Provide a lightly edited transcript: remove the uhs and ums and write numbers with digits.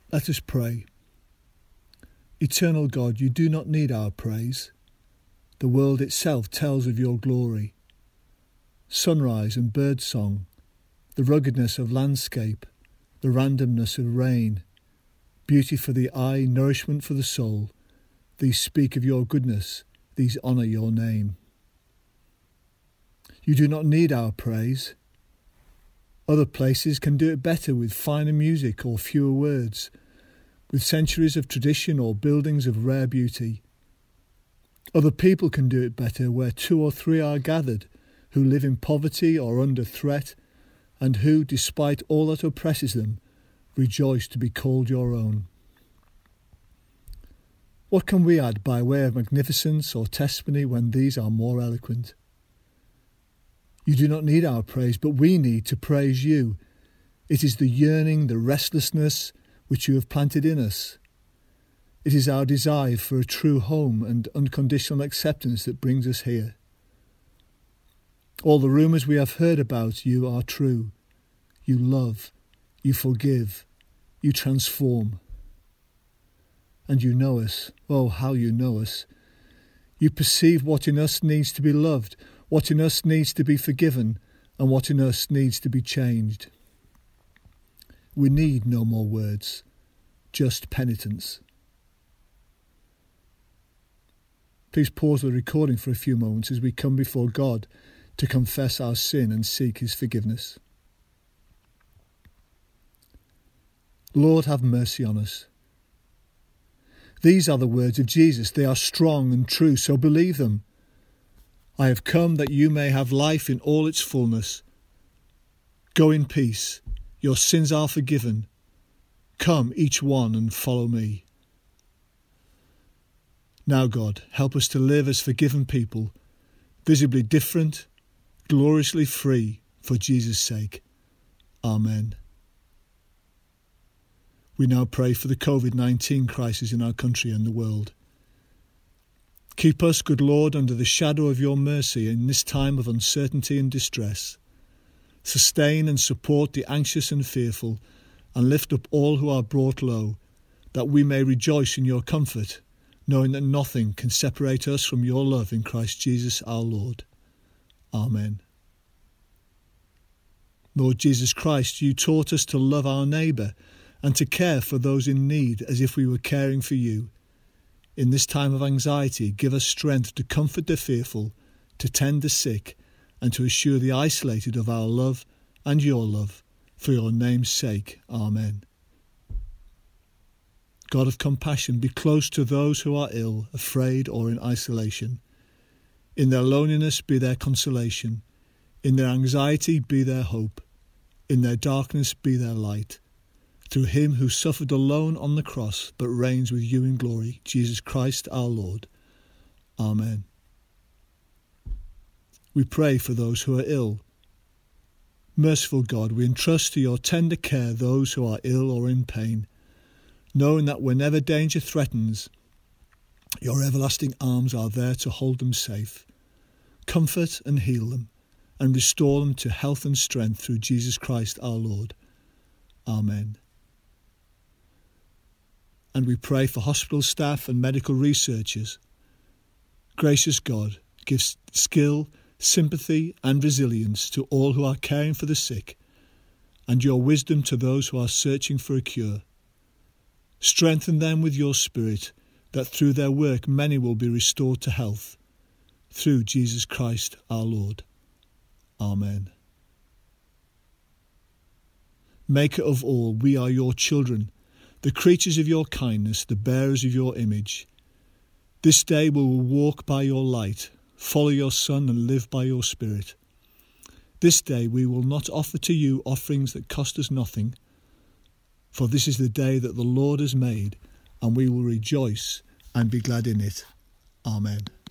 Let us pray. Eternal God, you do not need our praise. The world itself tells of your glory. Sunrise and bird song, the ruggedness of landscape, the randomness of rain, beauty for the eye, nourishment for the soul, these speak of your goodness, these honour your name. You do not need our praise. Other places can do it better with finer music or fewer words, with centuries of tradition or buildings of rare beauty. Other people can do it better where 2 or 3 are gathered, who live in poverty or under threat, and who, despite all that oppresses them, rejoice to be called your own. What can we add by way of magnificence or testimony when these are more eloquent? You do not need our praise, but we need to praise you. It is the yearning, the restlessness which you have planted in us. It is our desire for a true home and unconditional acceptance that brings us here. All the rumours we have heard about you are true. You love, you forgive, you transform. And you know us. Oh, how you know us. You perceive what in us needs to be loved, what in us needs to be forgiven, and what in us needs to be changed. We need no more words, just penitence. Please pause the recording for a few moments as we come before God to confess our sin and seek his forgiveness. Lord, have mercy on us. These are the words of Jesus. They are strong and true, so believe them. I have come that you may have life in all its fullness. Go in peace. Your sins are forgiven. Come, each one, and follow me. Now, God, help us to live as forgiven people, visibly different, gloriously free, for Jesus' sake. Amen. We now pray for the COVID-19 crisis in our country and the world. Keep us, good Lord, under the shadow of your mercy in this time of uncertainty and distress. Sustain and support the anxious and fearful, and lift up all who are brought low, that we may rejoice in your comfort, knowing that nothing can separate us from your love in Christ Jesus our Lord. Amen. Lord Jesus Christ, you taught us to love our neighbour and to care for those in need as if we were caring for you. In this time of anxiety, give us strength to comfort the fearful, to tend the sick, and to assure the isolated of our love and your love, for your name's sake. Amen. God of compassion, be close to those who are ill, afraid, or in isolation. In their loneliness, be their consolation. In their anxiety, be their hope. In their darkness, be their light. Through him who suffered alone on the cross, but reigns with you in glory, Jesus Christ our Lord. Amen. We pray for those who are ill. Merciful God, we entrust to your tender care those who are ill or in pain, knowing that whenever danger threatens, your everlasting arms are there to hold them safe. Comfort and heal them, and restore them to health and strength through Jesus Christ our Lord. Amen. And we pray for hospital staff and medical researchers. Gracious God, give skill, sympathy and resilience to all who are caring for the sick, and your wisdom to those who are searching for a cure. Strengthen them with your Spirit, that through their work many will be restored to health. Through Jesus Christ our Lord. Amen. Maker of all, we are your children, the creatures of your kindness, the bearers of your image. This day we will walk by your light, follow your Son and live by your Spirit. This day we will not offer to you offerings that cost us nothing, for this is the day that the Lord has made, and we will rejoice and be glad in it. Amen.